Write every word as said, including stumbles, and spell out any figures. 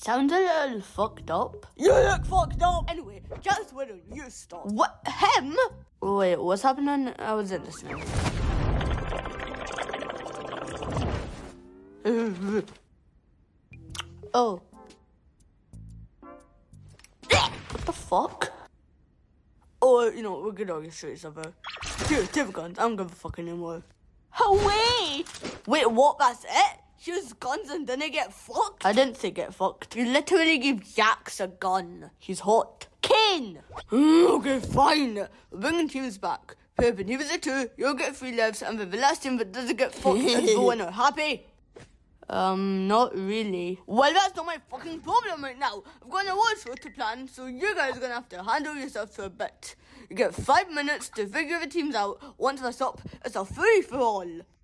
sounds a little fucked up. You look fucked up. Anyway, just why don't you stop? What? Him? Wait, what's happening? I wasn't listening. Oh. What the fuck? Oh, you know, we're gonna orchestrate something. Here, take the guns. I don't give a fuck anymore. Away! Wait, what? That's it? She used guns and didn't get fucked? I didn't say get fucked. You literally gave Jax a gun. He's hot. Kane! Okay, fine. We're bringing teams back. Pippin, he was a two. You'll get three lives, and the last team that doesn't get fucked is the winner. Happy? Um, not really. Well, that's not my fucking problem right now. I've got an award show to plan, so you guys are gonna have to handle yourself for a bit. You get five minutes to figure the teams out. Once that's up, it's a free-for-all.